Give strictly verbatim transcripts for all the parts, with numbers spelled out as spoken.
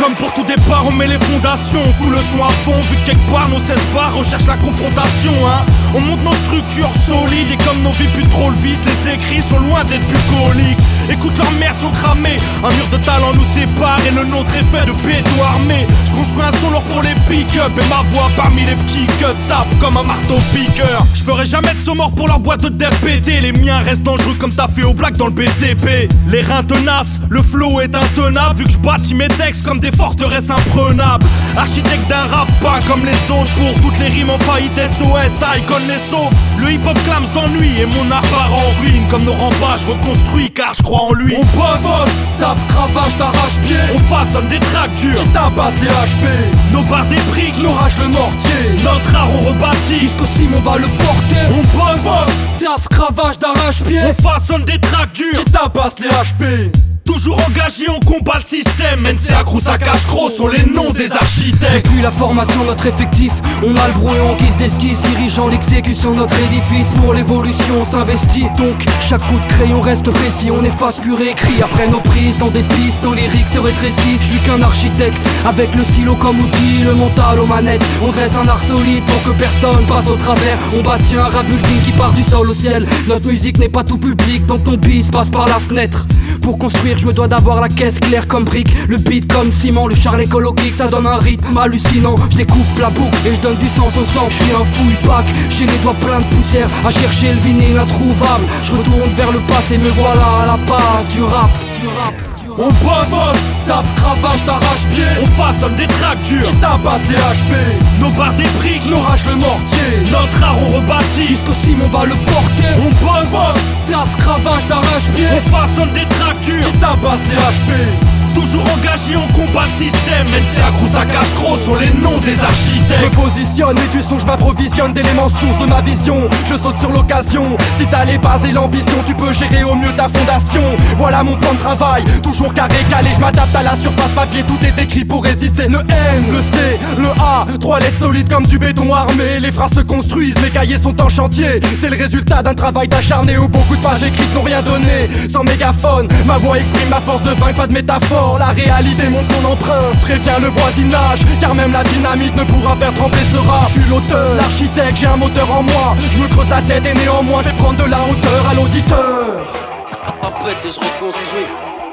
Comme pour tout départ, on met les fondations, on fout le son à fond, vu que quelque part nos seize bars recherchent la confrontation, hein. On monte nos structures solides et comme nos vies plus trop le vice, les écrits sont loin d'être bucoliques. Écoute, leurs mères sont cramées, un mur de talent nous sépare et le nôtre est fait de béton armé. Je construis un son lourd pour les pick-up et ma voix parmi les petits que tape comme un marteau piqueur. Je ferai jamais de saut mort pour leur boîte de D P D. Les miens restent dangereux comme t'as fait au black dans le B T P. Les reins tenaces, le flow est intenable, vu que je bâtis mes textes comme des forteresses imprenables. Architecte d'un rap pas comme les autres, pour toutes les rimes en faillite S O S, Icon les sauve. Le hip hop clams d'ennui et mon art part en ruine. Comme nos remparts, je reconstruis car je crois en lui. On bosse, taf, cravache, t'arrache-pied. on façonne des tracks durs, Qui tabasse les H P. nos barres des briques, Nous rage le mortier. notre art on rebâtit. Jusqu'au cime on va le porter. On bosse, Taf, cravache, d'arrache-pied. on façonne des tracks durs, Qui tabasse les H P. toujours engagés, on combat le système. N C A, Crous, à cache-croc sont les noms des architectes. Depuis la formation, notre effectif, on a le brouillon en guise d'esquisse, dirigeant l'exécution de notre édifice. Pour l'évolution, on s'investit, donc chaque coup de crayon reste précis. On efface pur et écrit après nos prises dans des pistes, nos lyriques se rétrécissent. Je suis qu'un architecte, avec le stylo comme outil, le mental aux manettes. On dresse un art solide pour que personne passe au travers. On bâtit un rap building qui part du sol au ciel. Notre musique n'est pas tout public, donc ton bis passe par la fenêtre. Pour construire, je me dois d'avoir la caisse claire comme brique, le beat comme ciment, le char écologique, ça donne un rythme hallucinant. Je découpe la boucle et je donne du sens au sang. Je suis un fouille-pack, j'ai les doigts pleins de poussière, à chercher le vinyle introuvable. Je retourne vers le passé, me voilà à la base du rap, du rap. On bosse, Taf, cravache, t'arrache-pied. on façonne des tracks durs, Tabasse les H P. nos barres des briques, Nous rage le mortier. notre art on rebâtit. Jusqu'au cime on va le porter. On bosse, Taf, cravache, d'arrache-pied. on façonne des tracks durs, Tabasse les H P. toujours engagés, on combat le système. N C A, Crous, à cache-croc sont les noms des Je me architectes. positionne et du son je m'approvisionne d'éléments sources de ma vision. Je saute sur l'occasion, si t'as les bases et l'ambition, tu peux gérer au mieux ta fondation. Voilà mon plan de travail, toujours carré calé, je m'adapte à la surface papier, tout est écrit pour résister. Le N, le C, le A, trois lettres solides comme du béton armé. Les phrases se construisent, mes cahiers sont en chantier. C'est le résultat d'un travail d'acharné où beaucoup de pages écrites n'ont rien donné. Sans mégaphone, ma voix exprime ma force de vaincre, pas de métaphore. La réalité montre son empreinte, prévient le voisinage, car même la dynamite ne pourra faire trembler ce rap. Je suis l'auteur, l'architecte, j'ai un moteur en moi. Je me creuse la tête et néanmoins je vais prendre de la hauteur à l'auditeur. Tapette et je reconstruis.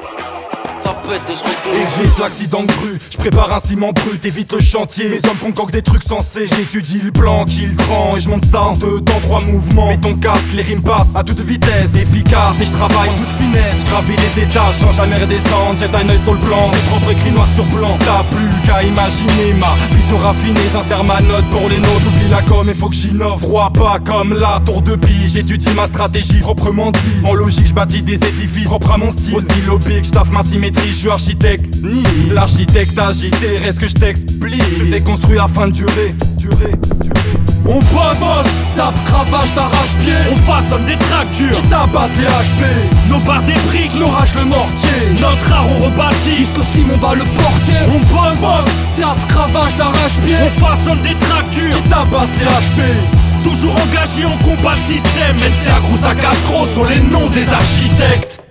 Tapette et je reconstruis. Évite l'accident de grue, je prépare un ciment brut, évite le chantier. Mes hommes concoctent des trucs sensés, j'étudie le plan, qui le prend. Et je monte ça en deux temps, trois mouvements. Mets ton casque, les rimes passent à toute vitesse, efficace. Et je travaille en toute finesse, je gravis les étages sans jamais redescendre. Jette un œil sur le plan, c'est propre écrit noir sur blanc. T'as plus qu'à imaginer ma vision raffinée. J'insère ma note pour les noms, j'oublie la com et faut que j'innove. Roi pas comme la tour de pige, j'étudie ma stratégie proprement dit. En logique, je bâtis des édifices propres à mon style. Au stylo big, je taffe ma symétrie, je suis architecte. Ni l'architecte agité, reste que je t'explique. Je déconstruis afin de durer, durer, durer. On bosse, Taf, cravache, t'arrache-pied. on façonne des tracks durs, Tabasse les H P. nos barres des briques, Nous rage le mortier. notre art on rebâtit. Jusqu'au cime on va le porter. On bosse, Taf, cravache, d'arrache-pied. on façonne des tracks durs, Tabasse les H P. toujours engagés, on combat le système. N C A, Crous, à cache-croc sont les noms des architectes.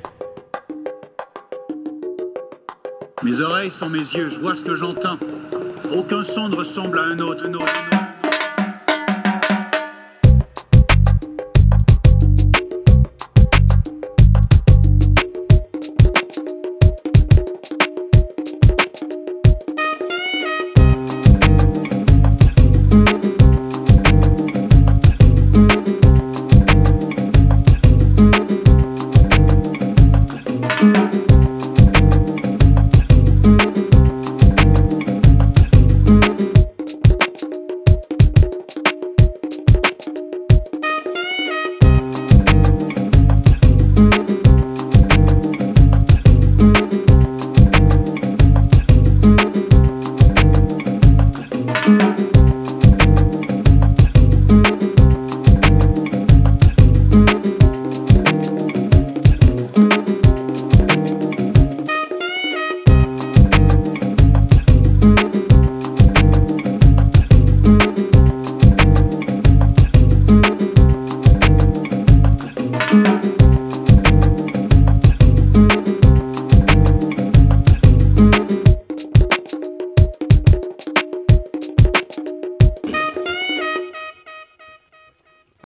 Mes oreilles sont mes yeux, je vois ce que j'entends. Aucun son ne ressemble à un autre. Un autre, un autre.